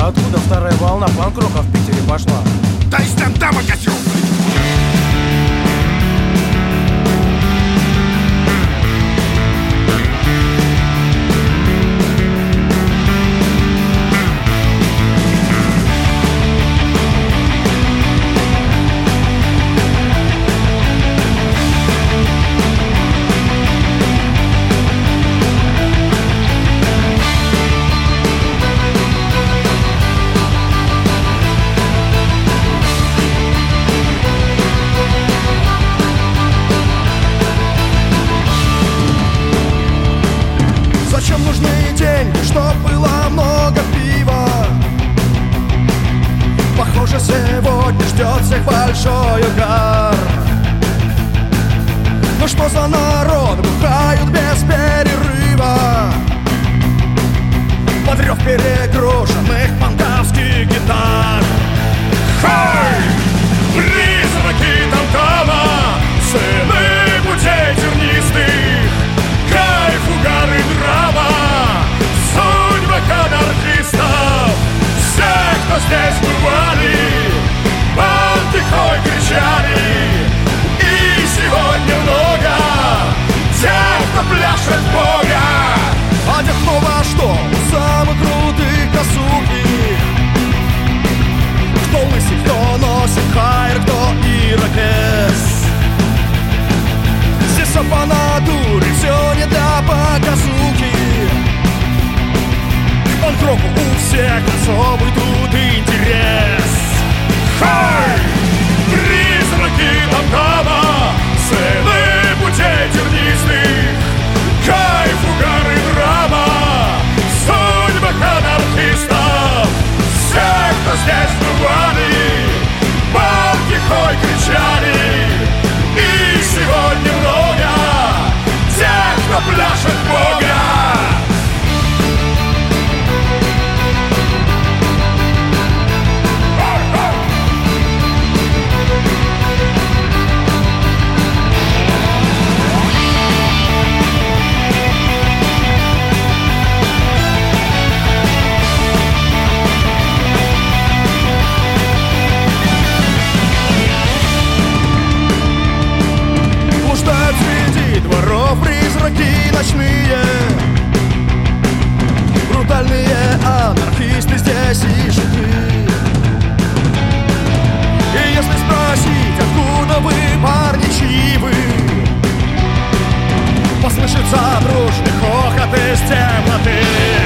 А откуда вторая волна панк-рока в Питере пошла? Да из стендапа, козёл! Зачем нужны деньги, чтоб было много пива? Похоже, сегодня ждет всех большой угар. Ну что за народ, бухают без перерыва под рев перегруженных панковских гитар. Хай! Призраки там-тама, сыны путей тернистых, кайф, угар и драма, судьба анархистов. Все, кто здесь бывали, антихой кричали. И сегодня много тех, кто пляшет Бога. Одет кто во что, у самых крутых косухи. Кто лысый, кто носит хайр, кто ирокез. Здесь все по натуре, все не для показухи. К панк-року у всех особый тут интерес. Хай! Призраки там-тама, сыны путей тернистых, кайф, угар и драма, судьба анархистов. Все, кто здесь бывали, банки хой кричали. И сегодня много тех, кто пляшет Бога. Блуждают среди дворов призраки ночные. Брутальные анархисты здесь и житы. И если спросить, откуда вы, парни, чьи вы, послышится дружный хохот из темноты.